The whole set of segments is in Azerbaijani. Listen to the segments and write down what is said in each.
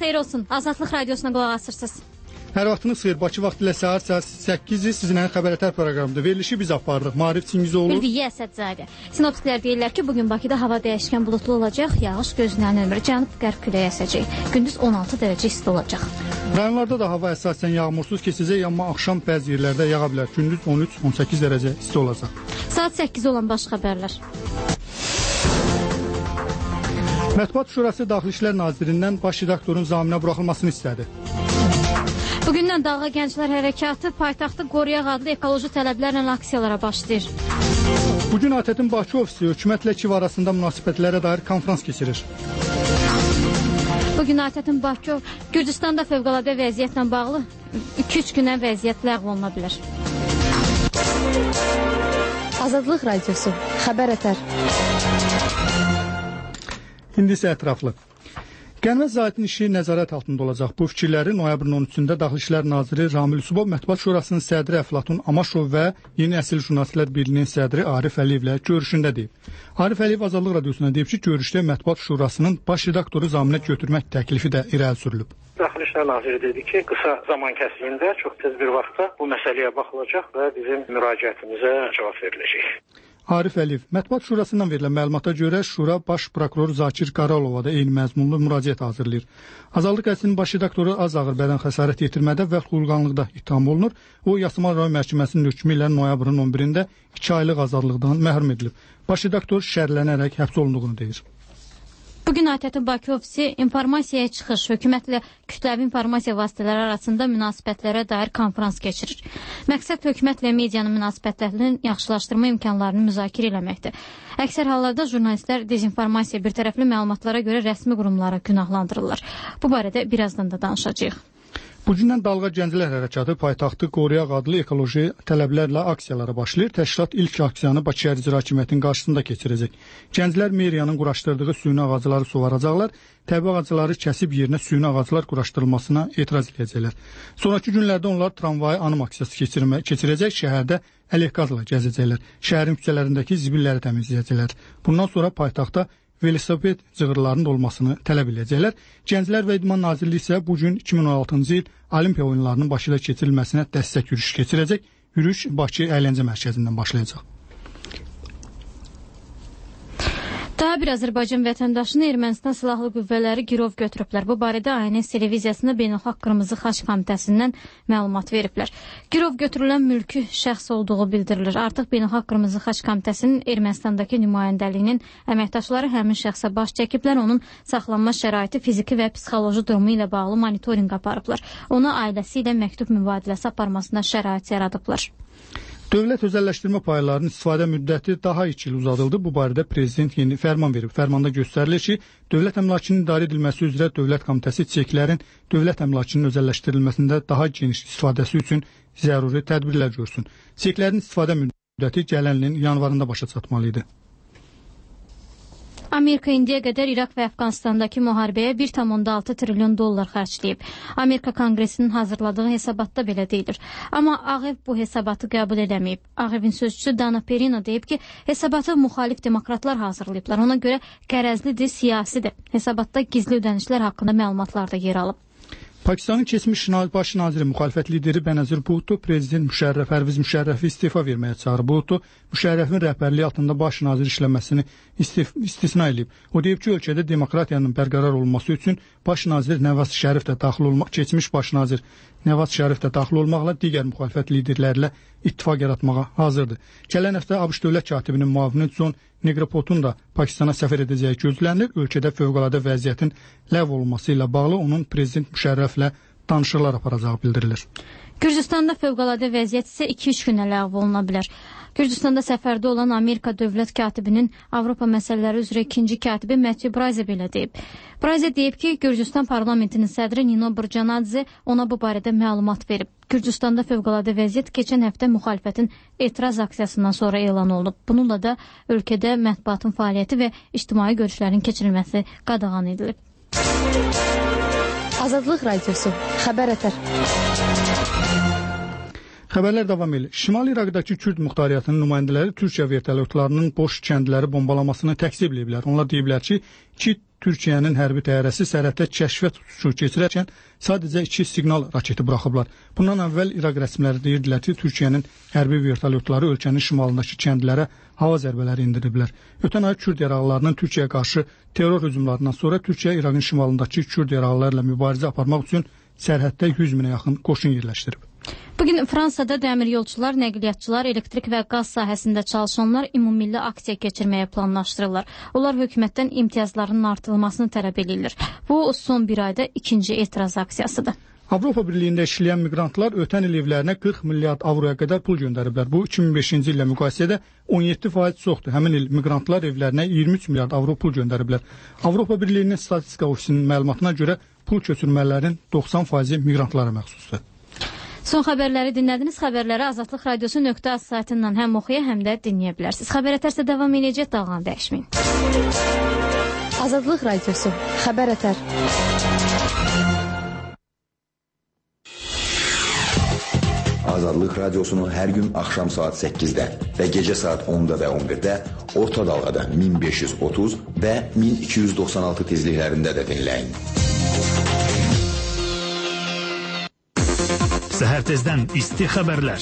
xeyir olsun. Azadlıq Radiosuna qulaq asırsınız. Hər vaxtınız xeyir. Bakı vaxtı ilə saat 8-i sizinlə xəbərətər proqramıdır. Verilişi biz aparırıq. Maarif Çingizoğlu. Ülviyə Əsədzadə. Sinoptiklər deyirlər ki, bugün Bakıda hava dəyişkən bulutlu olacaq, yağış gözlənilmir. Cənub-qərb küləyi əsəcək. Gündüz 16 dərəcə isti olacaq. Rayonlarda da hava əsasən yağmursuz keçəcək, amma axşam bəzi yerlərdə yağa bilər. Gündüz 13-18 dərəcə isti olacaq. Saat 8 olan baş xəbərlər. Mətbuat Şurası Daxili İşlər Nazirindən baş redaktorun zaminə buraxılmasını istədi. Bugündən Dağa Gənclər Hərəkatı paytaxtı qoruyaq adlı ekoloji tələblərlə aksiyalara başlayır. Bugün ATƏT-in Bakı ofisi hökumətlə KİV arasında münasibətlərə dair konfrans keçirir. Bugün ATƏT-in Bakı Gürcüstanda fövqəladə vəziyyətlə bağlı 2-3 günə vəziyyət ləğv oluna bilər. Azadlıq Radiosu, xəbər ətər. İndi isə ətraflı. Gəlmə zaitin işi nəzarət altında olacaq. Bu fikirləri noyabrın 13-də Daxili İşlər Naziri Ramil Yusubov Mətbuat Şurasının sədri Əflatun Amaşov və Yeni Əsil Jurnalistlər Birliyinin sədri Arif Əliyevlə görüşündə deyib. Arif Əliyev Azadlıq Radiosuna deyib ki, görüşdə Mətbuat Şurasının baş redaktoru zaminə götürmək təklifi də irəli sürülüb. Daxili İşlər Naziri dedi ki, qısa zaman kəsiliyində çox tez bir vaxtda bu məsələyə baxılacaq və bizim müraciətimizə cavab veriləcək. Arif Əliyev, Mətbuat Şurasından verilən məlumata görə Şura Baş Prokuror Zakir Qaralova da eyni məzmunlu müraciət hazırlayır. Azadlıq qəzetinin baş redaktoru az ağır bədən xəsarət yetirmədə və xulqanlıqda ittiham olunur. O, Yasamal rayon məhkəməsinin hökmü ilə noyabrın 11-də 2 aylıq azadlıqdan məhrum edilib. Baş redaktor şərhlənərək həbs olunduğunu deyir. Bugün ATƏT-in Bakı ofisi informasiyaya çıxış, hökumətlə kütləvi informasiya vasitələri arasında münasibətlərə dair konfrans keçirir. Məqsəd hökumətlə medianın münasibətlərinin yaxşılaşdırma imkanlarını müzakirə eləməkdir. Əksər hallarda jurnalistlər dezinformasiya, birtərəfli məlumatlara görə rəsmi qurumlara günahlandırırlar. Bu barədə birazdan da danışacağıq. Bugündən Dalğa Gənclər Hərəkatı paytaxtı qoruyaq adlı ekoloji tələblərlə aksiyalara başlayır. Təşkilat ilk aksiyanı Bakı Şəhər İcra Hakimiyyətinin qarşısında keçirəcək. Gənclər meriyanın quraşdırdığı süni ağacları suvaracaqlar. Təbii ağacları kəsib yerinə süni ağaclar quraşdırılmasına etiraz edəcəklər. Sonraki günlərdə onlar tramvayı anım aksiyası keçirəcək, şəhərdə əleyhqazla gəzəcəklər. Şəhərin küçələrindəki zibilləri təmizləyəcəklər. Bundan sonra paytaxtda velosiped cığırlarının olmasını tələb edəcəklər. Gənclər və İdman Nazirliyi isə bugün 2016-cı il Olimpiya oyunlarının Bakıda keçirilməsinə dəstək yürüyüş keçirəcək. Yürüyüş Bakı əyləncə mərkəzindən başlayacaq. Daha bir Azərbaycan vətəndaşını Ermənistan silahlı qüvvələri girov götürüblər. Bu barədə ANS televiziyasında Beynəlxalq Qırmızı Xaç Komitəsindən məlumat veriblər. Girov götürülən mülki şəxs olduğu bildirilir. Artıq Beynəlxalq Qırmızı Xaç Komitəsinin Ermənistandakı nümayəndəliyinin əməkdaşları həmin şəxsə baş çəkiblər. Onun saxlanma şəraiti, fiziki və psixoloji durumu ilə bağlı monitorinq aparıblar. Ona ailəsi ilə məktub mübadiləsi aparmasına şərait yaradıblar. Dövlət özəlləşdirmə paylarının istifadə müddəti daha 2 il uzadıldı. Bu barədə Prezident yeni fərman verib. Fərmanda göstərilir ki, dövlət əmlakının idarə edilməsi üzrə Dövlət Komitəsi çeklərin dövlət əmlakının özəlləşdirilməsində daha geniş istifadəsi üçün zəruri tədbirlər görsün. Çeklərin istifadə müddəti gələn ilin yanvarında başa çatmalı idi. Amerika indiyə qədər İraq və Əfqanistandakı müharibəyə 1,6 trilyon dollar xərcləyib. Amerika Konqresinin hazırladığı hesabatda belə deyilir. Amma Ağ Ev bu hesabatı qəbul edəməyib. Ağ Evin sözçüsü Dana Perino deyib ki, hesabatı müxalif demokratlar hazırlayıblar. Ona görə qərəzlidir, siyasidir. Hesabatda gizli ödənişlər haqqında məlumatlar da yer alıb. Pakistanın keçmiş baş naziri müxalifət lideri Benazir Bhutto prezident Pərviz Müşərrəfi istifa verməyə çağırıb. Bhutto Müşərrəfin rəhbərliyi altında baş nazir işləməsini istisna edib. O deyib ki, ölkədə demokratiyanın bərqərar olması üçün baş nazir Nəvaz Şərif də daxil olmaq, keçmiş baş nazir Nəvaz Şərif də daxil olmaqla digər müxalifət liderlərlə ittifaq yaratmağa hazırdır. Gələn həftə ABŞ dövlət katibinin müavini John Negroponun da Pakistana səfər edəcəyi gözlənilir. Ölkədə fövqəladə vəziyyətin ləğv olunması ilə bağlı onun prezident Müşərrəflə danışıqlar aparacağı bildirilir. Gürcüstanda fövqəladə vəziyyət isə 2-3 günə ləğv oluna bilər. Gürcüstanda səfərdə olan Amerika dövlət katibinin Avropa məsələləri üzrə ikinci katibi Matthew Brayze belə deyib. Brayze deyib ki, Gürcüstan parlamentinin sədri Nino Burcanadze ona bu barədə məlumat verib. Gürcüstanda fövqəladə vəziyyət keçən həftə müxalifətin etiraz aksiyasından sonra elan olunub. Bununla da ölkədə mətbuatın fəaliyyəti və ictimai görüşlərin keçirilməsi qadağan edilib. Azadlıq Radiosu, xəbər ətər. Xəbərlər davam edir. Şimali İraqdakı Kürd muxtariyyətinin nümayəndələri Türkiyə vertolyotlarının boş kəndləri bombalamasını təkzib ediblər. Onlar deyiblər ki, Türkiyənin hərbi təyyarəsi sərhəddə kəşfiyyat uçuşu keçirərkən sadəcə 2 siqnal raketi buraxıblar. Bundan əvvəl İraq rəsmiləri deyirdilər ki, Türkiyənin hərbi vertolyotları ölkənin şimalındakı kəndlərə hava zərbələri indiriblər. Ötən ay Kürd yaraqlarının Türkiyəyə qarşı terror hücumlarından sonra Türkiyə İraqın şimalındakı Kürd yaraqlarla mübarizə aparmaq üçün sərhəddə 100 minə yaxın qoşun yerləşdirib. Bugün Fransada dəmiryolçular, nəqliyyatçılar, elektrik və qaz sahəsində çalışanlar ümummilli aksiya keçirməyə planlaşdırırlar. Onlar hökumətdən imtiyazlarının artırılmasını tələb edirlər. Bu, son bir ayda ikinci etiraz aksiyasıdır. Avropa Birliyində işləyən miqrantlar ötən il evlərinə 40 milyard avroya qədər pul göndəriblər. Bu, 2005-ci illə müqayisədə 17% çoxdur. Həmin il miqrantlar evlərinə 23 milyard avro pul göndəriblər. Avropa Birliyinin statistika ofisinin məlumatına görə pul köçürmələrin 90% miqrantlara məxsusdur. Son xəbərləri dinlədiniz. Xəbərləri Azadlıq Radiosu.az saytından həm oxuya, həm də dinləyə bilərsiniz. Xəbər ətərsə davam edəcək, dalğanı dəyişməyin. Azadlıq Radiosu. Xəbər ətər. Azadlıq Radiosunu hər gün axşam saat 8-də və gecə saat 10-da və 11-də orta dalğada 1530 və 1296 tezliklərində də dinləyin. Səhər tezdən isti xəbərlər.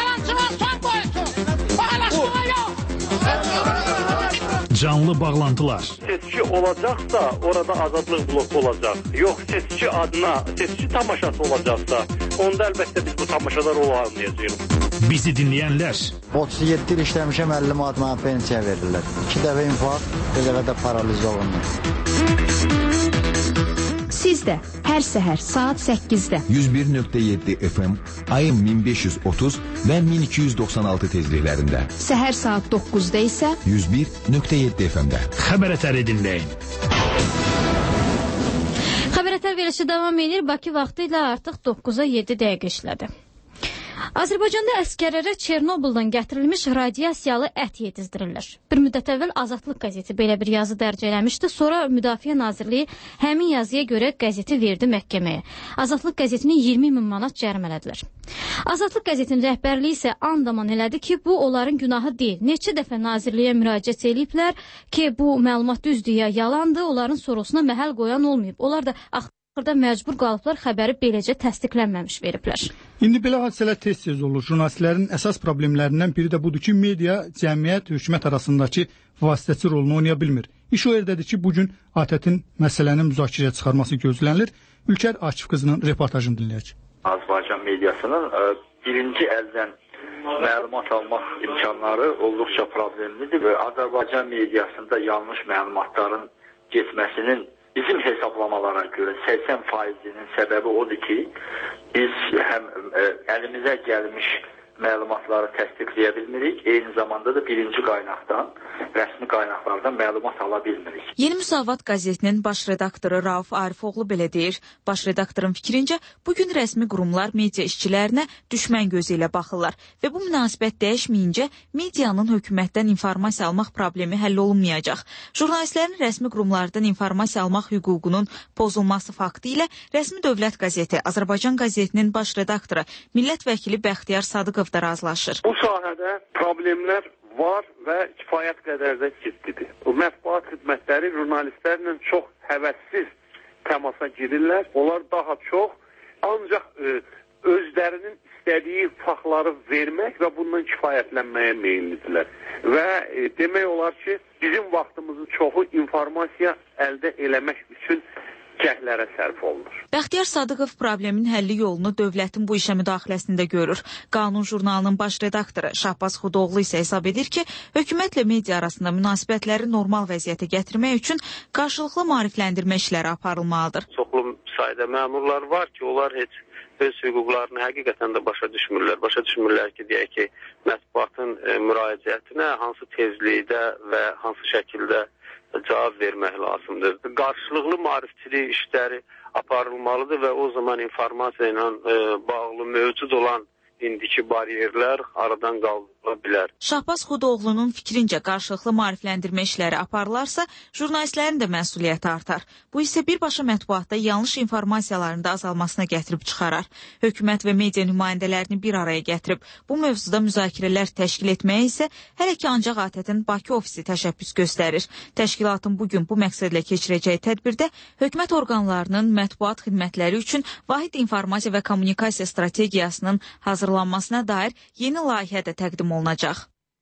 Canlı bağlantılar. Seçki olacaqsa, orada azadlıq bloku olacaq. Yox, seçki adına, seçki tamaşası olacaqsa, onda əlbəttə biz bu tamaşalar olmayacağıq. Bizi dinləyənlər. 37 il işləmişəm, 50 manat mənə pensiya verirlər. 2 dəfə infarkt, bir dəfə də paraliz olunur. Siz də hər səhər saat 8-də 101.7 FM, ayın 1530 və 1296 tezliklərində. Səhər saat 9-da isə 101.7 FM-də. Xəbər ətəri dinləyin. Xəbər ətər verilişi davam edir. Bakı vaxtı ilə artıq 9-a 7 dəqiqə işlədi. Azərbaycanda əskərlərə Çernobıldan gətirilmiş radiasiyalı ət yedizdirirlər. Bir müddət əvvəl Azadlıq qəzeti belə bir yazı dərc eləmişdi. Sonra Müdafiə Nazirliyi həmin yazıya görə qəzeti verdi məhkəməyə. Azadlıq qəzetini 20 min manat cərimələdilər. Azadlıq qəzetinin rəhbərliyi isə andaman elədi ki, bu onların günahı deyil. Neçə dəfə nazirliyə müraciət ediblər ki, bu məlumat düzdür ya yalandır, onların sorusuna məhəl qoyan olmayıb. Onlar da axırda məcbur qalıblar, xəbəri beləcə təsdiqlənməmiş veriblər. İndi belə hadisələr tez-tez olur. Jurnalistlərin əsas problemlərindən biri də budur ki, media, cəmiyyət, hökumət arasındakı vasitəçi rolunu oynaya bilmir. İş o yerdədir ki, bugün ATƏT-in məsələnin müzakirəyə çıxarması gözlənilir. Ülkər Akif qızının reportajını dinləyək. Azərbaycan mediasının birinci əldən məlumat almaq imkanları olduqca problemlidir və Azərbaycan mediasında yanlış məlumatların getməsinin bizim hesablamalara görə 80%'nin səbəbi odur ki, biz həm əlimizə gəlmiş məlumatları təsdiqləyə bilmirik, eyni zamanda da birinci qaynaqdan, rəsmi qaynaqlardan məlumat ala bilmirik. Yeni Müsavat qəzetinin baş redaktoru Rauf Arifoğlu belə deyir. Baş redaktorun fikrincə, bugün rəsmi qurumlar media işçilərinə düşmən gözü ilə baxırlar və bu münasibət dəyişməyincə medianın hökumətdən informasiya almaq problemi həll olunmayacaq. Jurnalistlərin rəsmi qurumlardan informasiya almaq hüququnun pozulması faktı ilə rəsmi dövlət qəzeti Azərbaycan qəzetinin baş redaktoru millət vəkili Bəxtiyar Sadıqov da razılaşır. Bu sahədə problemlər var və kifayət qədər də ciddidir. Mətbuat xidmətləri jurnalistlərlə çox həvəssiz təmasa girirlər. Onlar daha çox ancaq özlərinin istədiyi faktları vermək və bundan kifayətlənməyə meyillidirlər. Və demək olar ki, bizim vaxtımızın çoxu informasiya əldə eləmək üçün cəhlərə sərf olunur. Bəxtiyar Sadıqov problemin həlli yolunu dövlətin bu işə müdaxiləsində görür. Qanun jurnalının baş redaktoru Şahbaz Xudoğlu isə hesab edir ki, hökumətlə media arasında münasibətləri normal vəziyyətə gətirmək üçün qarşılıqlı maarifləndirmə işləri aparılmalıdır. Çoxlu sayda məmurlar var ki, onlar heç öz hüquqlarını həqiqətən də başa düşmürlər. Başa düşmürlər ki, deyək ki, mətbuatın müraciətinə hansı tezlikdə və hansı şəkildə cavab vermək lazımdır. Qarşılıqlı maarifçilik işləri aparılmalıdır və o zaman informasiya ilə bağlı mövcud olan indiki bariyerlər aradan bilər. Şahbaz Xudoğlu'nun fikrincə qarşılıqlı maarifləndirmə işləri aparılarsa, jurnalistlərin də məsuliyyəti artar. Bu isə birbaşa mətbuatda yanlış informasiyaların da azalmasına gətirib çıxarar. Hökumət və media nümayəndələrini bir araya gətirib bu mövzuda müzakirələr təşkil etməyə isə hələ ki ancaq ATƏT-in Bakı ofisi təşəbbüs göstərir. Təşkilatın bugün bu məqsədlə keçirəcəyi tədbirdə hökumət orqanlarının mətbuat xidmətləri üçün vahid informasiya və kommunikasiya strategiyasının hazırlanmasına dair yeni layihə də təqdim olunacaq.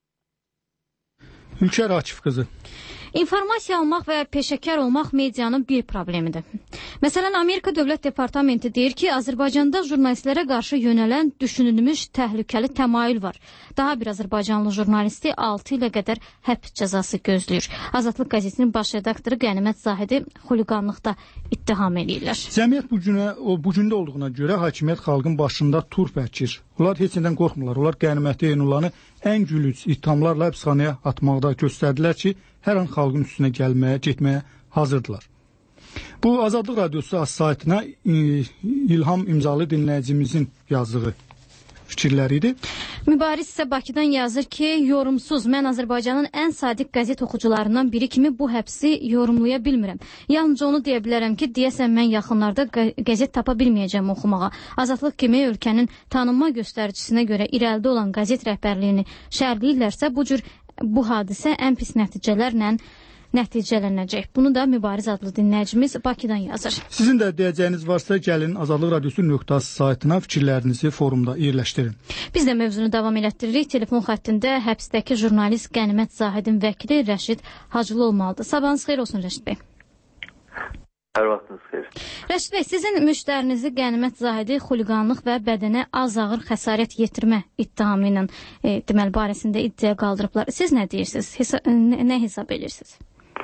Ülkər Akif qızı. İnformasiya almaq və peşəkar olmaq medianın bir problemidir. Məsələn, Amerika Dövlət Departamenti deyir ki, Azərbaycanda jurnalistlərə qarşı yönələn düşünülmüş təhlükəli təmayül var. Daha bir Azərbaycanlı jurnalisti 6 ilə qədər həbs cəzası gözləyir. Azadlıq qəzetinin baş redaktoru Qənimət Zahidi xuliqanlıqda ittiham edirlər. Cəmiyyət bu gündə olduğuna görə hakimiyyət xalqın başında tur bəkir. Onlar heç nədən qorxmurlar. Onlar Qəniməti Eynullanı ən gülüc ithamlarla həbsxanaya atmaqda göstərdilər ki, hər an xalqın üstünə getməyə hazırdılar. Bu Azadlıq Radiosu saytına İlham imzalı dinləyicimizin yazdığı fikirləri idi. Mübariz isə Bakıdan yazır ki, yorumsuz, mən Azərbaycanın ən sadiq qəzet oxucularından biri kimi bu həbsi yorumlaya bilmirəm. Yalnızca onu deyə bilərəm ki, deyəsən mən yaxınlarda qəzet tapa bilməyəcəm oxumağa. Azadlıq kimi ölkənin tanınma göstəricinə görə irəlidə olan qəzet rəhbərliyini şərləyirlərsə, bu hadisə ən pis nəticələnəcək. Bunu da Mübariz adlı dinləyicimiz Bakıdan yazır. Sizin də deyəcəyiniz varsa, gəlin Azadlıq Radiosu saytına fikirlərinizi forumda yerləşdirin. Biz də mövzunu davam elətdiririk. Telefon xəttində həbsdəki jurnalist Qənimət Zahidin vəkili Rəşid Hacılı olmalıdır. Sabahınız xeyir olsun Rəşid bəy. Hər vaxtınız xeyir. Rəşid bəy, sizin müştərinizi Qənimət Zahidi xuliqanlıq və bədənə az ağır xəsarət yetirmə ittihamı ilə deməli barəsində iddia qaldırıblar. Siz nə deyirsiniz? Nə hesab edirsiniz?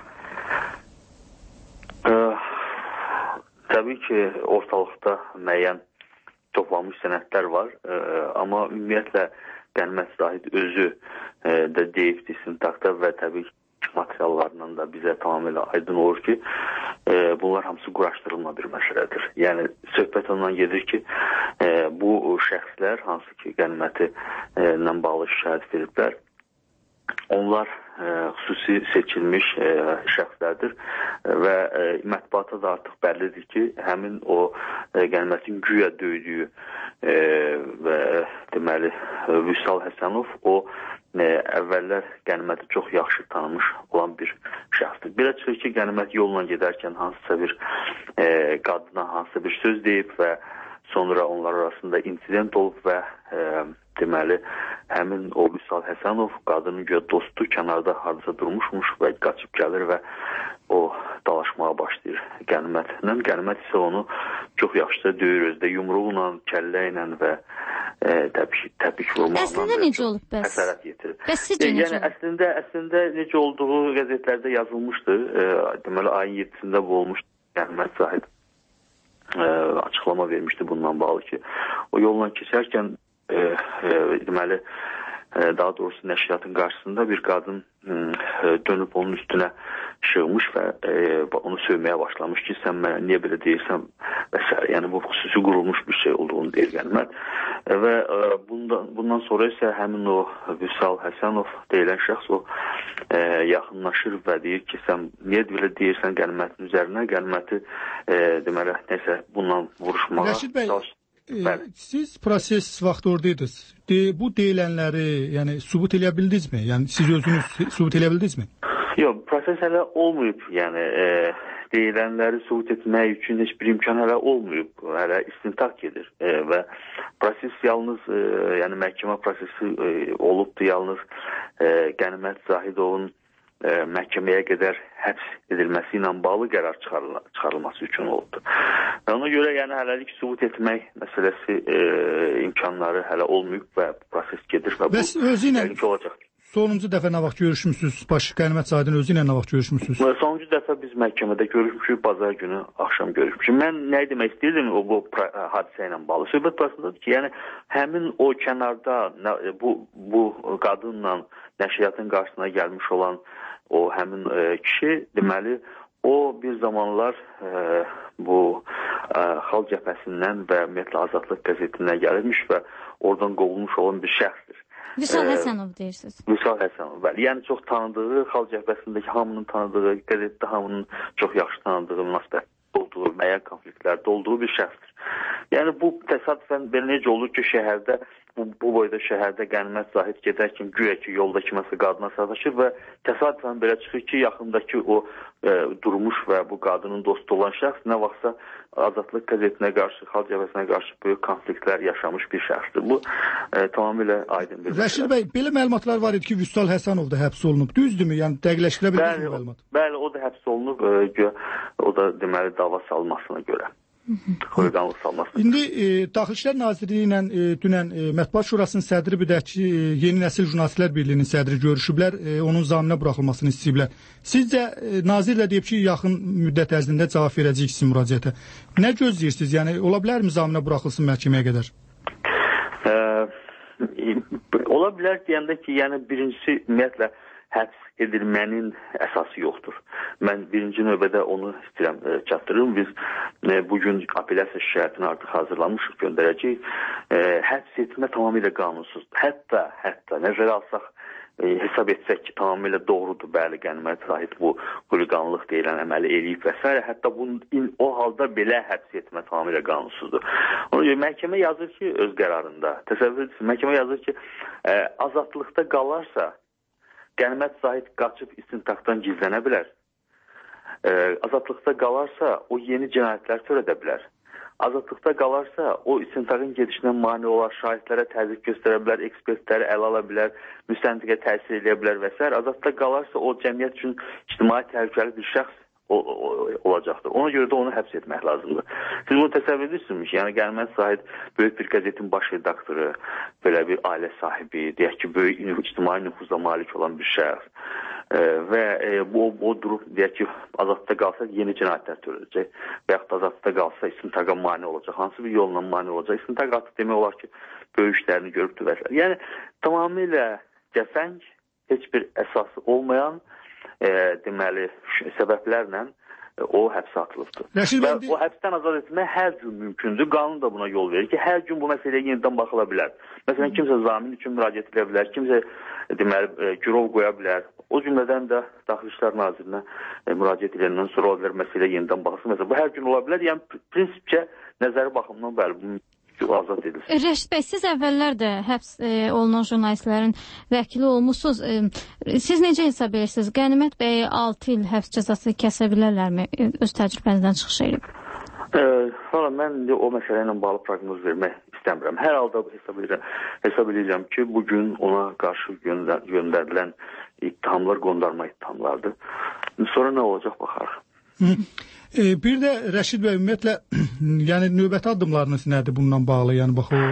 Təbii ki, ortalıqda müəyyən toplanmış sənədlər var, amma ümumiyyətlə Qənimət Zahid özü də deyibdi istintaqda və təbii ki, materiallarından da bizə tamamilə aydın olur ki, bunlar hamısı quraşdırılma bir məsələdir. Yəni, söhbət ondan gedir ki, bu şəxslər, hansı ki, Qəniməti ilə bağlı şikayət veriblər, onlar xüsusi seçilmiş şəxslərdir və mətbuata da artıq bəllidir ki, həmin o Qənimətin güya döydüyü və deməli Vüsal Həsənov o əvvəllər Qəniməti çox yaxşı tanımış olan bir şəxsdir. Belə çıxır ki, Qənimət yolla gedərkən hansısa bir qadına hansısa bir söz deyib və sonra onlar arasında insident olub və deməli həmin o Vüsal Həsənov qadının güya dostu kənarda hardasa durmuşmuş və qaçıb gəlir və o dalaşmağa başlayır Qənimətlə. Qənimət isə onu çox yaxşı döyür özdə yumruqla, kəllə ilə və təpik vurmaqla. Əslində necə olub bəs? Həsarət yetirir. Bəs sizcə necə olub? Əslində necə olduğu qəzetlərdə yazılmışdı. Deməli ayın 7-sində bu olmuşdu. Qənimət Zahid açıqlama vermişdi bundan bağlı ki, o yolla keçərkən deməli daha doğrusu nəşriyyatın qarşısında bir qadın dönüb onun üstünə şığmış və onu sövməyə başlamış ki, sən mənə niyə belə deyirsən və s. Yəni bu xüsusi qurulmuş bir şey olduğunu deyir Qənimət və bundan sonra isə həmin o Vüsal Həsənov deyilən şəxs o yaxınlaşır və deyir ki, sən niyə belə deyirsən Qənimətin üzərinə, Qəniməti deməli nəsə bundan vuruşmağa Rəşid bəy, siz proses vaxtı oradaydınız. Bu deyilənləri yəni sübut eləyə bildinizmi? Yəni siz özünüz sübut eləyə bildinizmi? Yox, proses hələ olmayıb. Yəni deyilənləri sübut etmək üçün heç bir imkan hələ olmayıb. Hələ istintaq gedir və proses yalnız yəni məhkəmə prosesi olubdu. Yalnız Qənimət Zahidovun məhkəməyə qədər həbs edilməsi ilə bağlı qərar çıxarılması üçün oldu. Və ona görə yəni hələlik sübut etmək məsələsi imkanları hələ olmayıb və proses gedir və bəs bu özü ilə olacaq. Sonuncu dəfə nə vaxt görüşmüsünüz? Qənimət Zahidin özü ilə nə vaxt görüşmüsünüz? Sonuncu dəfə biz məhkəmədə görüşmüşük, bazar günü axşam görüşmüşük. Mən nə demək istəyirdim bu hadisə ilə bağlı? Söhbət burasındadır ki, yəni həmin o kənarda bu qadınla nəşriyyatın qarşısına gəlmiş olan o həmin kişi deməli o bir zamanlar bu Xalq Cəbhəsindən və ümumiyyətlə Azadlıq qəzetindən gəlirmiş və oradan qovulmuş olan bir şəxsdir. Vüsal Həsənov deyirsiniz. Vüsal Həsənov, bəli. Yəni çox tanıdığı, xalq cəbhəsindəki hamının tanıdığı, qəzetdə hamının çox yaxşı tanıdığı, münasibət olduğu, müəyyən konfliktlərdə olduğu bir şəxsdir. Yəni bu təsadüfən belə necə olur ki, şəhərdə bu boyda şəhərdə Qənimət Zahid gedərkən güya ki, yolda kiməsə qadına sataşır və təsadüfən belə çıxır ki, yaxındakı o durmuş və bu qadının dostu olan şəxs nə vaxtsa Azadlıq qəzetinə qarşı, xalq cəbhəsinə qarşı böyük konfliktlər yaşamış bir şəxsdir. Bu tamamilə aydın bir Rəşid bəy, belə məlumatlar var idi ki, Vüsal Həsənov da həbs olunub. Düzdürmü? Yəni dəqiqləşdirə bilirsiniz bu məlumat? Bəli, o da həbs olunub. O da deməli dava salmasına görə. Xoliqanlıq salmasına. İndi Daxili İşlər Nazirliyi ilə dünən Mətbuat Şurasının sədri bir də ki, Yeni Nəsil Jurnalistlər Birliyinin sədri görüşüblər, onun zaminə buraxılmasını istəyiblər. Sizcə nazirlə deyib ki, yaxın müddət ərzində cavab verəcəyik sizin müraciətə. Nə gözləyirsiniz? Yəni ola bilərmi zaminə buraxılsın məhkəməyə qədər? Ola bilər deyəndə ki, yəni birincisi ümumiyyətlə həbs edilmənin əsası yoxdur. Mən birinci növbədə onu istəyirəm çatdırım. Biz bugün apellyasiya şikayətini artıq hazırlamışıq, göndərəcəyik. Həbs etmə tamamilə qanunsuzdur. Hətta nəzərə alsaq, hesab etsək ki, tamamilə doğrudur, bəli, Qənimət Zahid bu xuliqanlıq deyilən əməli eləyib və s. Hətta o halda belə həbs etmə tamamilə qanunsuzdur. Ona görə məhkəmə yazır ki, öz qərarında, təsəvvür edirsiniz, məhkəmə yazır ki, azadlıqda qalarsa, Qənimət Zahid qaçıb istintaqdan gizlənə bilər. Azadlıqda qalarsa, o yeni cinayətlər törədə bilər. Azadlıqda qalarsa, o istintaqın gedişinə mane olar, şahidlərə təzyiq göstərə bilər, ekspertləri ələ ala bilər, müstəntiqə təsir edə bilər və s. Azadlıqda qalarsa, o cəmiyyət üçün ictimai təhlükəli bir şəxs olacaqdır. Ona görə də onu həbs etmək lazımdır. Siz bunu təsəvvür edirsiniz, yəni Qənimət Zahid böyük bir qəzetin baş redaktoru, belə bir ailə sahibi, deyək ki, böyük ictimai nüfuza malik olan bir şəxs və o durub, deyək ki, azadlıqda qalsa yeni cinayətlər törədəcək və yaxud da azadlıqda qalsa istintaqa mane olacaq. Hansı bir yolla mane olacaq? İstintaq artıq demək olar ki, böyük işlərini görübdür və s. Yəni, tamamilə cəfəng, heç bir əsası olmayan deməli, səbəblərlə o həbsə atılıbdır. Və o həbsdən azad etmək hər gün mümkündür. Qanun da buna yol verir ki, hər gün bu məsələyə yenidən baxıla bilər. Məsələn, kimsə zamin üçün müraciət edə bilər, kimsə deməli, girov qoya bilər. O cümlədən də Daxili İşlər Nazirinə müraciət edəndən sonra ola bilər məsələ yenidən baxılsın. Məsələn, bu hər gün ola bilər. Yəni, prinsipcə, nəzəri baxımından bəli, azad edilsin. Rəşid bəy, siz əvvəllər də həbs olunan jurnalistlərin vəkili olmuşsunuz. Siz necə hesab edirsiniz? Qənimət bəy 6 il həbs cəzası kəsə bilərlərmi? Öz təcrübənizdən çıxış edib. Valla mən o məsələ ilə bağlı proqnoz vermək istəmirəm. Hər halda hesab edirəm ki, bugün ona qarşı göndərilən ittihamlar qondarma ittihamlardır. Sonra nə olacaq baxarıq. Bir də Rəşid bəy, ümumiyyətlə, yəni növbəti addımlarınız nədir bununla bağlı? Yəni bax o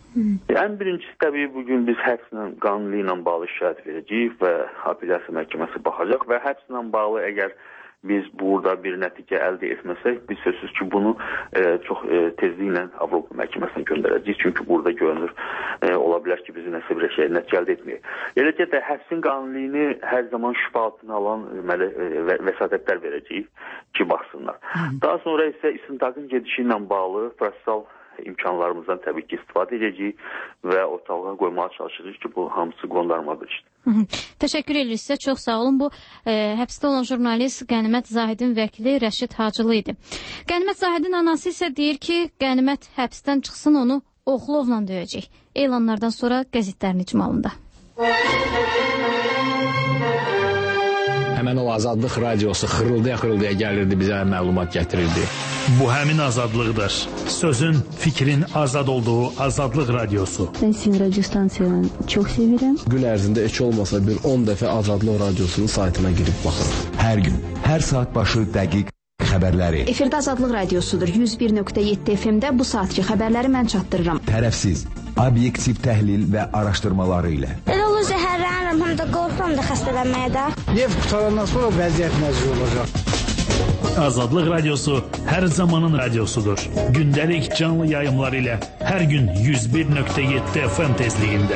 Ən birincisi təbii bugün biz həbslə, qanunlu ilə bağlı şikayət verəcəyik və apellyasiya məhkəməsi baxacaq və həbslə bağlı əgər biz burada bir nəticə əldə etməsək, biz sözsüz ki, bunu çox tezliklə Avropa məhkəməsinə göndərəcəyik. Çünki burada görünür, ola bilər ki, bizi nəsə bir şey nəticə əldə etməyək. Eləcə də həbsin qanunluyunu hər zaman şübhə altına alan vəsatətlər verəcəyik ki, baxsınlar. Daha sonra isə istintaqın gedişi ilə bağlı prosesal imkanlarımızdan təbii ki, istifadə edəcəyik və ortalığa qoymağa çalışacağıq ki, bu hamısı qondarma bir işdir. Təşəkkür edirik sizə, çox sağ olun. Bu həbsdə olan jurnalist Qənimət Zahidin vəkili Rəşid Hacılı idi. Qənimət Zahidin anası isə deyir ki, Qənimət həbsdən çıxsın, onu oxlovla döyəcək. Elanlardan sonra qəzetlərin icmalında. Həmən o Azadlıq radiosu xırıldaya gəlirdi, bizə məlumat gətirirdi. Bu həmin azadlıqdır. Sözün, fikrin azad olduğu Azadlıq radiosu. Mən sizin radio stansiyanı çox sevirəm. Gün ərzində heç olmasa bir 10 dəfə Azadlıq radiosunun saytına girib baxırım. Hər gün, hər saat başı dəqiq xəbərləri. Efirdə Azadlıq radiosudur. 101.7 FM-də bu saatki xəbərləri mən çatdırıram. Tərəfsiz, obyektiv təhlil və araşdırmaları ilə. Elə olur zəhərlənirəm, həm də qorxuram da xəstələnməyə də. Neft qutarandan sonra vəziyyət nəzir olacaq. Azadlıq radiosu hər zamanın radiosudur. Gündəlik canlı yayımlar ilə hər gün 101.7 FM tezliyində.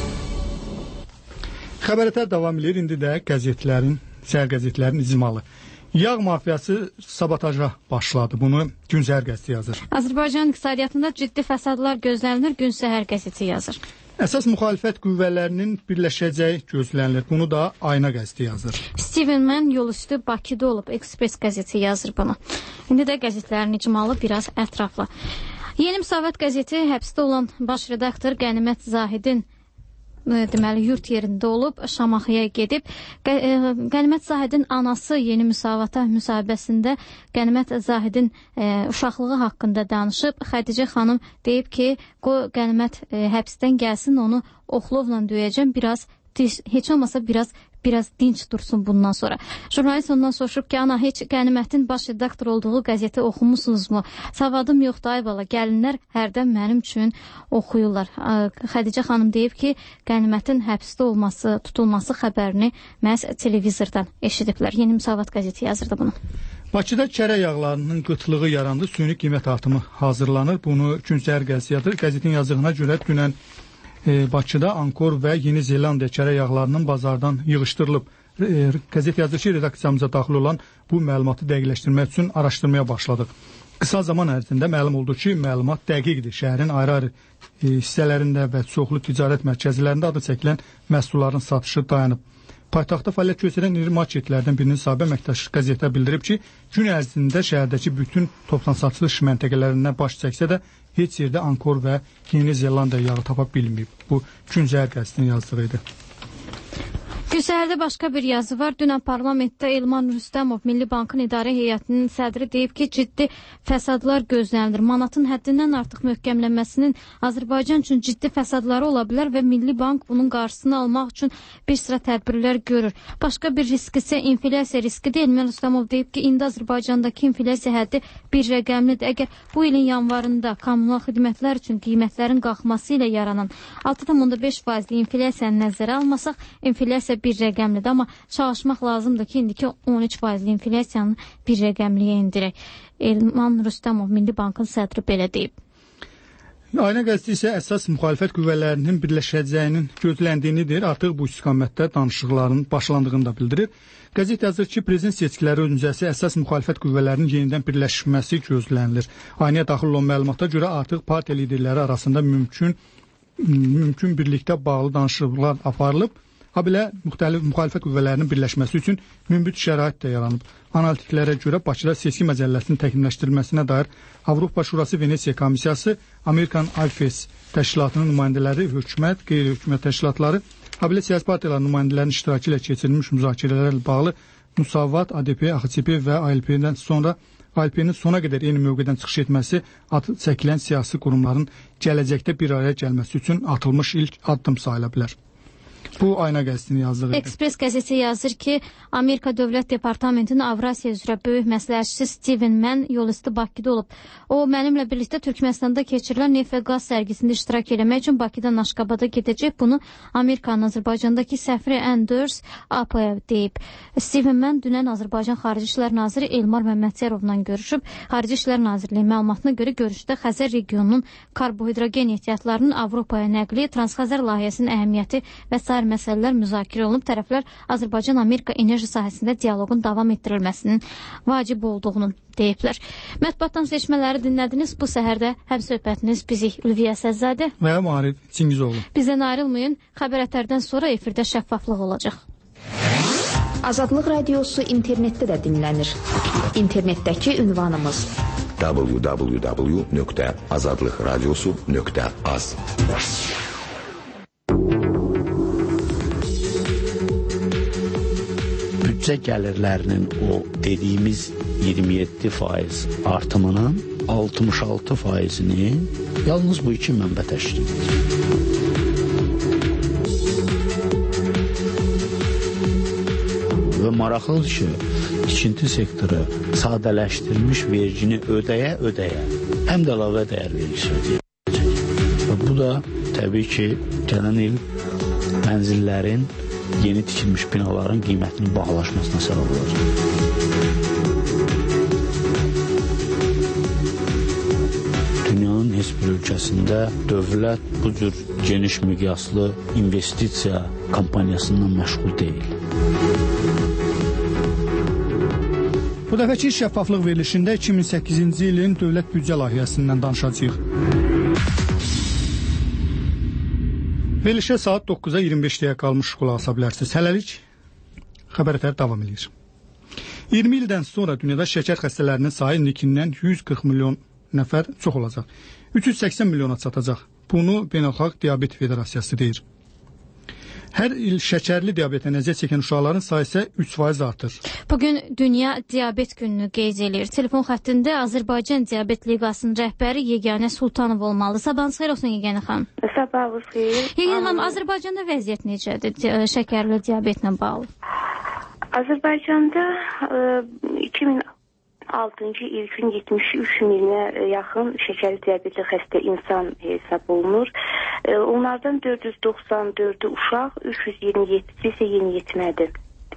Xəbərətər davam edir. İndi də səhər qəzetlərin icmalı. Yağ mafiyası sabotaja başladı. Bunu Gün Səhər qəzeti yazır. Azərbaycan iqtisadiyyatında ciddi fəsadlar gözlənilir. Gün Səhər qəzeti yazır. Əsas müxalifət qüvvələrinin birləşəcəyi gözlənilir. Bunu da Ayna qəzeti yazır. Steven Mann yolüstü Bakıda olub. Ekspres qəzeti yazır bunu. İndi də qəzetlərin icmalı biraz ətraflı. Yeni Müsavat qəzeti həbsdə olan baş redaktor Qənimət Zahidin deməli yurt yerində olub, Şamaxıya gedib. Qənimət Zahidin anası Yeni Müsavata müsahibəsində Qənimət Zahidin uşaqlığı haqqında danışıb. Xədicə xanım deyib ki, Qənimət həbsdən gəlsin, onu oxlovla döyəcəm, heç olmasa biraz dinç dursun bundan sonra. Jurnalist ondan soruşub ki, ana, heç Qənimətin baş redaktor olduğu qəzeti oxumusunuzmu? Savadım yoxdur, ay bala, gəlinlər hərdən mənim üçün oxuyurlar. Xədicə xanım deyib ki, Qənimətin həbsdə olması, tutulması xəbərini məhz televizordan eşidiblər. Yeni Müsavat qəzeti yazırdı bunu. Bakıda kərə yağlarının qıtlığı yarandı, süni qiymət artımı hazırlanır. Bunu Güncəhər qəzeti yazır. Qəzetin yazığına görə dünən Bakıda Ankor və Yeni Zelandiya kərə yağlarının bazardan yığışdırılıb. Qəzet yazır ki, redaksiyamıza daxil olan bu məlumatı dəqiqləşdirmək üçün araşdırmaya başladıq. Qısa zaman ərzində məlum oldu ki, məlumat dəqiqdir. Şəhərin ayrı-ayrı hissələrində və çoxlu ticarət mərkəzlərində adı çəkilən məhsulların satışı dayanıb. Paytaxtda fəaliyyət göstərən iri marketlərdən birinin sahibi əməkdaş qəzetə bildirib ki, gün ərzində şəhərdəki bütün toptan satılış məntəqələrindən baş çəksə də heç yerdə Ankor və Yeni Zelandiya yağı tapa bilməyib. Bu Güncəhər qəzetinin yazdığı idi. Güzərdə başqa bir yazı var. Dünən parlamentdə Elman Rüstəmov Milli Bankın idarə heyətinin sədri deyib ki, ciddi fəsadlar gözlənilir. Manatın həddindən artıq möhkəmlənməsinin Azərbaycan üçün ciddi fəsadları ola bilər və Milli Bank bunun qarşısını almaq üçün bir sıra tədbirlər görür. Başqa bir risk isə inflyasiya riskidir. Elman Rüstəmov deyib ki, indi Azərbaycandakı inflyasiya həddi bir rəqəmlidir. Əgər bu ilin yanvarında kommunal xidmətlər üçün qiymətlərin qalxması ilə yaranan 6,5% inflyasiyanı nəzərə almasaq, inflyasiya bir rəqəmlidir, amma çalışmaq lazımdır ki, indiki 13% inflyasiyanın bir rəqəmliyə indirək. Elman Rüstəmov Milli Bankın sədri belə deyib. Ayna qəzeti isə əsas müxalifət qüvvələrinin birləşəcəyinin gözləndiyini deyir. Artıq bu istiqamətdə danışıqların başlandığını da bildirir. Qəzet yazır ki, prezident seçkiləri öncəsi əsas müxalifət qüvvələrinin yenidən birləşməsi gözlənilir. Aynaya daxil olan məlumata görə artıq partiya liderləri arasında mümkün birlikdə bağlı danışıqlar aparılıb. Habelə müxtəlif müxalifət qüvvələrinin birləşməsi üçün münbit şərait də yaranıb. Analitiklərə görə Bakıda seçki məcəlləsinin təkmilləşdirilməsinə dair Avropa Şurası Venesiya Komissiyası, Amerikan IFES təşkilatının nümayəndələri, hökumət, qeyri-hökumət təşkilatları, habelə siyasi partiyaların nümayəndələrinin iştirakı ilə keçirilmiş müzakirələrlə bağlı Müsavat, ADP, AXCP və ALP-dən sonra ALP-nin sona qədər eyni mövqedən çıxış etməsi adı çəkilən siyasi qurumların gələcəkdə bir araya gəlməsi üçün atılmış ilk addım sayıla bilər. Bu Ayna qəzetinin yazdığı. Ekspres qəzeti yazır ki, Amerika Dövlət Departamentinin Avrasiya üzrə böyük məsləhətçisi Steven Mann yolüstü Bakıda olub. O, mənimlə birlikdə Türkmənistanda keçirilən neft və qaz sərgisində iştirak eləmək üçün Bakıdan Aşqabada gedəcək. Bunu Amerikanın Azərbaycandakı səfiri Anders Apayev deyib. Steven Mann dünən Azərbaycan Xarici İşlər Naziri Elmar Məmmədyarovla görüşüb. Xarici İşlər Nazirliyi məlumatına görə görüşdə Xəzər regionunun karbohidrogen ehtiyatlarının Avropaya nəqli, Transxəzər layihəsinin əhəmiyyəti və sair məsələlər müzakirə olunub. Tərəflər Azərbaycan-Amerika enerji sahəsində dialoqun davam etdirilməsinin vacib olduğunu deyiblər. Mətbuatdan seçmələri dinlədiniz. Bu səhərdə həmsöhbətiniz bizi Ülviyə Səzzadə və Marid Çingizoğlu. Bizdən ayrılmayın. Xəbər ətərdən sonra efirdə şəffaflıq olacaq. Azadlıq radiosu internetdə də dinlənir. İnternetdəki ünvanımız www.azadlıqradiosu.az. Büdcə gəlirlərinin o dediyimiz 27% artımının 66%-ni yalnız bu iki mənbə təşkil edir. Və maraqlıdır ki, tikinti sektoru sadələşdirilmiş vergini ödəyə həm də əlavə dəyər vergisi ödəyəcək. Və bu da təbii ki, gələn il mənzillərin, yeni tikilmiş binaların qiymətinin bahalaşmasına səbəb olacaq. Dünyanın heç bir ölkəsində dövlət bu cür geniş miqyaslı investisiya kampaniyasından məşğul deyil. Bu dəfəki şəffaflıq verilişində 2008-ci ilin dövlət büdcə layihəsindən danışacağıq. Verilişə saat 9-a 25 dəqiqə qalmış qulaq asa bilərsiniz. Hələlik xəbər ətər davam edir. 20 ildən sonra dünyada şəkər xəstələrinin sayı indikindən 140 milyon nəfər çox olacaq. 380 milyona çatacaq. Bunu Beynəlxalq Diabet Federasiyası deyir. Hər il şəkərli diabetə əziyyət çəkən uşaqların sayısı 3% artır. Bugün Dünya Diabet gününü qeyd edir. Telefon xəttində Azərbaycan Diabet Liqasının rəhbəri Yeganə Sultanov olmalı. Sabahınız xeyir olsun Yeganə xanım. Sabahınız xeyir. Yeganə xanım, Azərbaycanda vəziyyət necədir şəkərli diabetlə bağlı? Azərbaycanda 2006-cı il üçün 73 milinə yaxın şəkərli diabetli xəstə insan hesab olunur. Onlardan 494'ü uşaq, 327'si isə yeniyetmədir.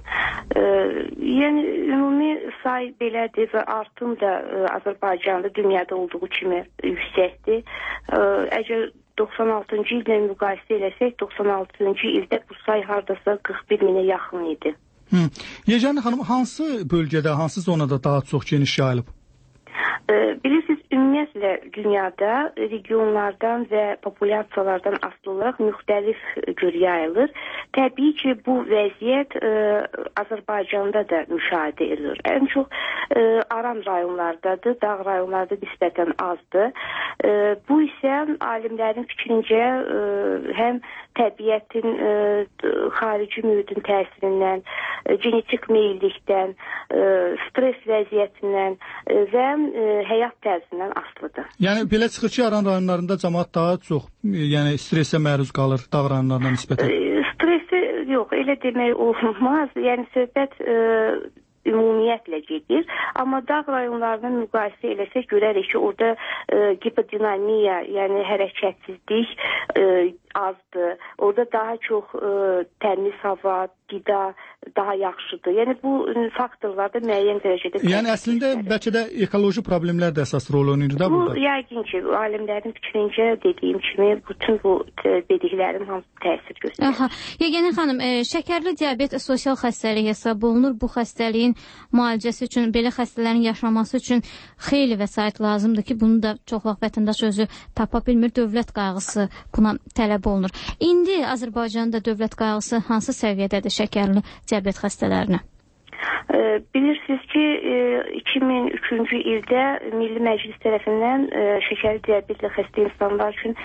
Yəni ümumi say belədir və artım da Azərbaycanda dünyada olduğu kimi yüksəkdir. Əgər 96-cı illə müqayisə eləsək, 96-cı ildə bu say hardasa 41 minə yaxın idi. Yeganə xanım, hansı bölgədə, hansı zonada daha çox geniş yayılıb? Bilirsiniz, ümumiyyətlə dünyada regionlardan və populyasiyalardan asılı olaraq müxtəlif cür yayılır. Təbii ki, bu vəziyyət Azərbaycanda da müşahidə edilir. Ən çox aran rayonlardadır, dağ rayonlarda nisbətən azdır. Bu isə alimlərin fikrincə həm təbiətin xarici mühitin təsirindən, genetik meyillikdən, stres vəziyyətindən və həyat tərzindən asılıdır. Yəni belə çıxır ki, aran rayonlarında cəmaət daha çox stresə məruz qalır dağ rayonlarına nisbətən. Stresi yox, elə demək olmaz. Yəni söhbət ümumiyyətlə gedir. Amma dağ rayonlarına müqayisə eləsək görərik ki, orada hipodinamiya, yəni hərəkətsizlik azdır. Orada daha çox təmiz hava, qida daha yaxşıdır. Yəni bu faktorlar da müəyyən dərəcədə. Yəni əslində bəlkə də ekoloji problemlər də əsas rol oynayır da burada. Bu yəqin ki, alimlərin fikrincə dediyim kimi bütün bu dediklərin hamısı təsir göstərir. Aha. Yeganə xanım, şəkərli diabet sosial xəstəlik hesab olunur. Bu xəstəliyin müalicəsi üçün, belə xəstələrin yaşaması üçün xeyli vəsait lazımdır ki, bunu da çox vaxt vətəndaş özü tapa bilmir. Dövlət qayğısı buna tələb olunur. İndi Azərbaycanda dövlət qayğısı hansı səviyyədədir şəkərli diabet xəstələrinə? Bilirsiniz ki, 2003-cü ildə Milli Məclis tərəfindən şəkərli diabetli xəstə insanlar üçün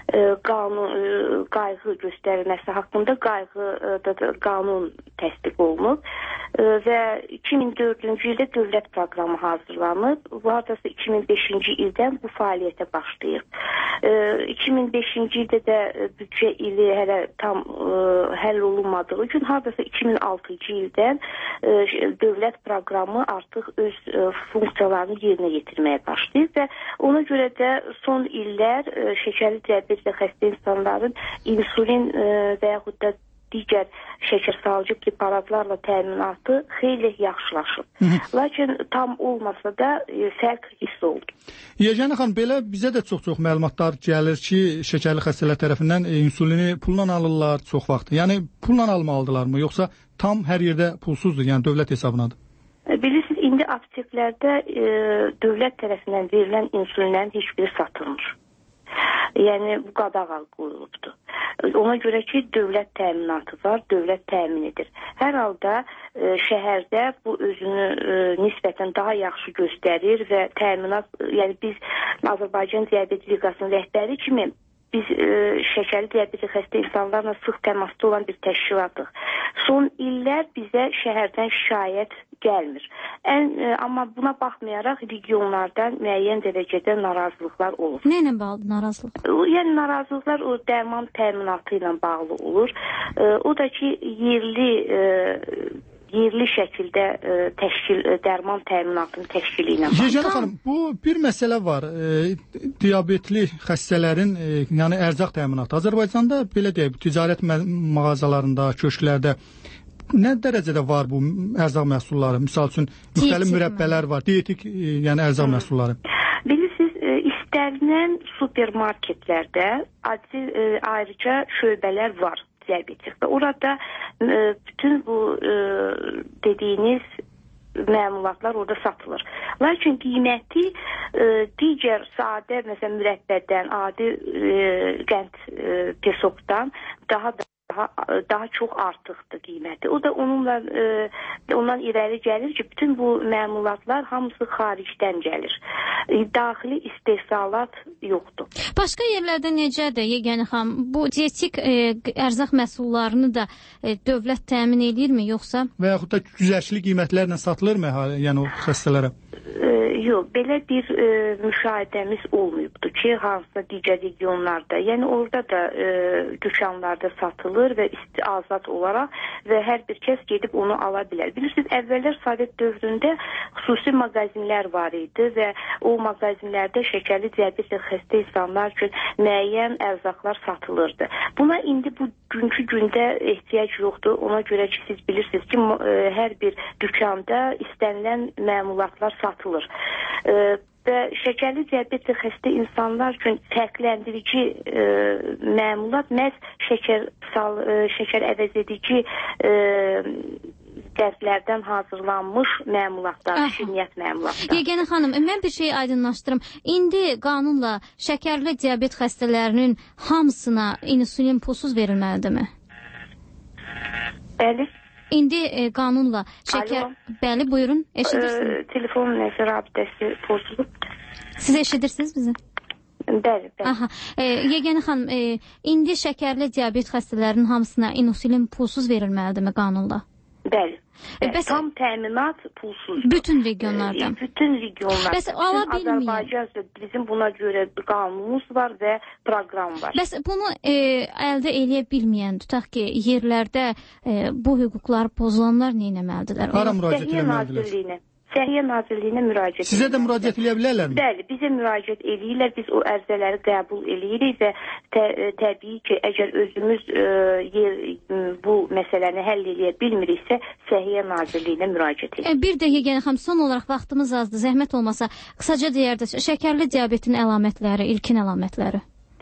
qayğı göstərilməsi haqqında qanun təsdiq olunub və 2004-cü ildə dövlət proqramı hazırlanıb. Bu hardasa 2005-ci ildən bu fəaliyyətə başlayıb. 2005-ci ildə də büdcə ili hələ tam həll olunmadığı üçün hardasa 2006-cı ildən dövlət proqramı artıq öz funksiyalarını yerinə yetirməyə başlayıb və ona görə də son illər şəkərli diabetlə xəstə insanların insulin və yaxud da digər şəkərsalcı preparatlarla təminatı xeyli yaxşılaşıb. Lakin tam olmasa da fərq hiss oldu. Yeganə xanım, belə bizə də çox məlumatlar gəlir ki, şəkərli xəstələr tərəfindən insulini pulla alırlar çox vaxt. Yəni pulla almalıdırlarmı, yoxsa tam hər yerdə pulsuzdur, yəni dövlət hesabınadır? Bilirsiniz, indi apteklərdə dövlət tərəfindən verilən insulinlərin heç biri satılmır. Yəni bu qadağan qoyulubdur. Ona görə ki, dövlət təminatı var, dövlət təmin edir. Hər halda şəhərdə bu özünü nisbətən daha yaxşı göstərir və təminat, yəni biz Azərbaycan Diabet Liqasının rəhbəri kimi biz şəkərli diabetli xəstə insanlarla sıx təmasda olan bir təşkilatıq. Son illər bizə şəhərdən şikayət gəlmir. Amma buna baxmayaraq regionlardan müəyyən dərəcədə narazılıqlar olur. Nə ilə bağlı narazılıq? Yəni narazılıqlar o dərman təminatı ilə bağlı olur. O da ki, yerli şəkildə dərman təminatının təşkili ilə bağlı. Yeganə xanım, bu bir məsələ var. Diabetli xəstələrin yəni ərzaq təminatı. Azərbaycanda belə deyək, ticarət mağazalarında, köşklərdə nə dərəcədə var bu ərzaq məhsulları? Misal üçün, müxtəlif mürəbbələr var, dietik yəni ərzaq məhsulları. Bilirsiniz, istənilən supermarketlərdə ayrıca şöbələr var. Diabetik. Orada bütün bu dediyiniz məmulatlar orada satılır. Lakin qiyməti digər sadə, məsələn, mürəbbədən, adi qənd pesokdan daha çox artıqdır qiyməti. O da ondan irəli gəlir ki, bütün bu məmulatlar hamısı xaricdən gəlir. Daxili istehsalat yoxdur. Başqa yerlərdə necədir, Yeganə xanım? Bu dietik ərzaq məhsullarını da dövlət təmin edirmi, yoxsa? Və yaxud da güzəştli qiymətlərlə satılırmı, yəni o xəstələrə? Yox, belə bir müşahidəmiz olmayıbdır ki, hansısa digər regionlarda, yəni orada da dükanlarda satılır və azad olaraq və hər bir kəs gedib onu ala bilər. Bilirsiniz, əvvəllər Sovet dövründə xüsusi mağazinlər var idi və o mağazinlərdə şəkərli diabetlə xəstə insanlar üçün müəyyən ərzaqlar satılırdı. Buna indi bu günkü gündə ehtiyac yoxdur. Ona görə ki, siz bilirsiniz ki, hər bir dükanda istənilən məmulatlar satılır. Və şəkərli diabetlə xəstə insanlar üçün fərqləndirici məmulat məhz şəkər əvəz edici dərzlərdən hazırlanmış məmulatlar, şirniyyət məmulatlar. Yeganə xanım, mən bir şey aydınlaşdırım. İndi qanunla şəkərli diabet xəstələrinin hamısına insulin pulsuz verilməlidirmi? Bəli. İndi qanunla şəkər... Alo. Bəli, buyurun, eşidirsiniz. Telefon nəsə rabitəsi pozulub. Siz eşidirsiniz bizi? Bəli, bəli. Aha. Yeganə xanım, indi şəkərli diabet xəstələrinin hamısına insulin pulsuz verilməlidirmi qanunla? Bəli. Tam təminat pulsuz. Bütün regionlarda. Bütün regionlarda. Bəs ala bilməyən. Azərbaycan bizim buna görə qanunumuz var və proqram var. Bəs bunu əldə eləyə bilməyən, tutaq ki, yerlərdə bu hüquqlar pozulanlar nə etməlidirlər? Hara müraciət etməlidirlər? Səhiyyə Nazirliyinə müraciət edirlər. Sizə də müraciət edə bilərlərmi? Bəli, bizə müraciət edirlər. Biz o ərizələri qəbul edirik və təbii ki, əgər özümüz bu məsələni həll edə bilmiriksə, Səhiyyə Nazirliyinə müraciət edirik. Bir də Yeganə xanım, son olaraq vaxtımız azdır. Zəhmət olmasa, qısaca deyərdiniz, şəkərli diabetin əlamətləri, ilkin əlamətləri.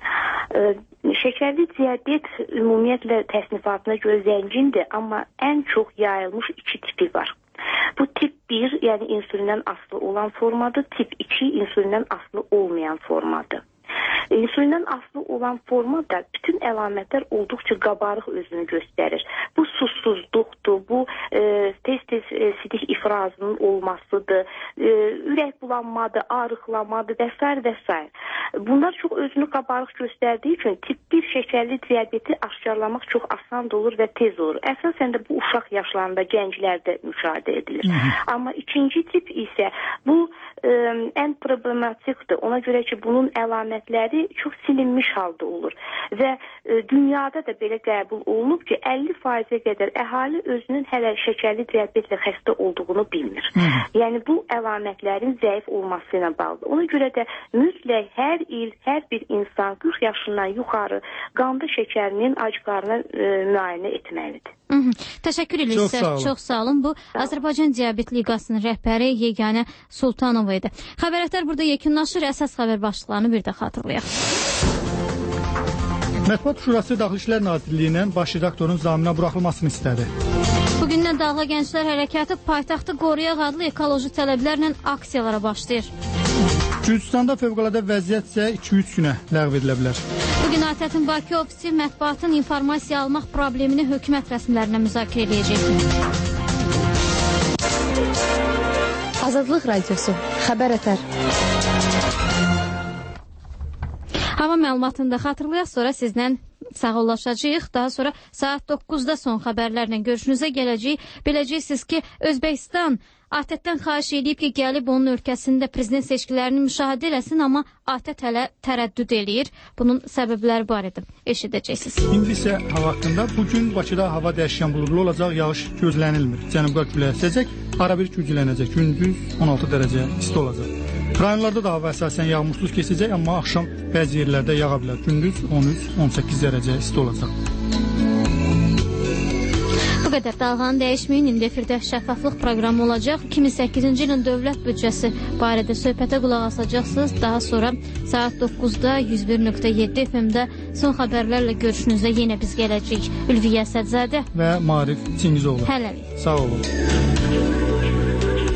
Şəkərli diabet ümumiyyətlə təsnifatına görə zəngindir, amma ən çox yayılmış 2 tipi var. Bu tip 1, yəni insulindən asılı olan formadır, tip 2 insulindən asılı olmayan formadır. İnsulindən asılı olan formada bütün əlamətlər olduqca qabarıq özünü göstərir. Bu susuzluqdur, bu tez-tez sidik ifrazının olmasıdır, ürək bulanmadır, arıqlamadır və s. və s. Bunlar çox özünü qabarıq göstərdiyi üçün tip 1 şəkərli diabeti aşkarlamaq çox asan olur və tez olur. Əsasən də bu uşaq yaşlarında, gənclərdə müşahidə edilir. Amma ikinci tip isə bu ən problematikdir. Ona görə ki, bunun əlamətləri çox silinmiş halda olur və dünyada da belə qəbul olunub ki, 50%-ə qədər əhali özünün hələ şəkərli diabetlə xəstə olduğunu bilmir. Yəni bu əlamətlərin zəif olması ilə bağlıdır. Ona görə də mütləq hər il hər bir insan 40 yaşından yuxarı qanda şəkərinin acqarını müayinə etməlidir. Təşəkkür edirik. Çox sağ olun. Bu Azərbaycan Diabet Liqasının rəhbəri Yeganə Sultanova idi. Xəbərətlər burada yekunlaşır. Əsas xəbər başlıqlarını bir də xatırlayaq. Mətbuat Şurası Daxili İşlər Nazirliyindən baş redaktorun zaminə buraxılmasını istədi. Bugündən Dağlı Gənclər Hərəkatı paytaxtı qoruyaq adlı ekoloji tələblərlə aksiyalara başlayır. Gürcüstanda fövqəladə vəziyyət isə 2-3 günə ləğv edilə bilər. Bugün ATƏT-in Bakı ofisi mətbuatın informasiya almaq problemini hökumət rəsmilərinə müzakirə edəcək. Azadlıq Radiosu, Xəbər Ətər. Hava məlumatını da xatırlayaq, sonra sizlə sağollaşacağıq. Daha sonra saat 9-da son xəbərlərlə görüşünüzə gələcəyik. Biləcəksiniz ki, Özbəkistan ATƏT-dən xahiş edib ki, gəlib onun ölkəsində prezident seçkilərini müşahidə eləsin, amma ATƏT hələ tərəddüd eləyir. Bunun səbəbləri barədə eşidəcəksiniz. İndi isə hava haqqında. Bugün Bakıda hava dəyişkən buludlu olacaq, yağış gözlənilmir. Cənub-qərb küləyi əsəcək, arabir güclənəcək. Gündüz 16 dərəcə isti olacaq. Rayonlarda da hava əsasən yağmursuz keçəcək, amma axşam bəzi yerlərdə yağa bilər. Gündüz 13-18 dərəcə isti olacaq. Bu qədər dalğanın dəyişməyin indi efirdə şəffaflıq proqramı olacaq. 2008-ci ilin dövlət büdcəsi barədə söhbətə qulaq asacaqsınız. Daha sonra saat 9-da 101.7 FM-də son xəbərlərlə görüşünüzə yenə biz gələcəyik. Ülviyə Sədzadə və Marif Çingizoğlu. Hələlik. Sağ olun.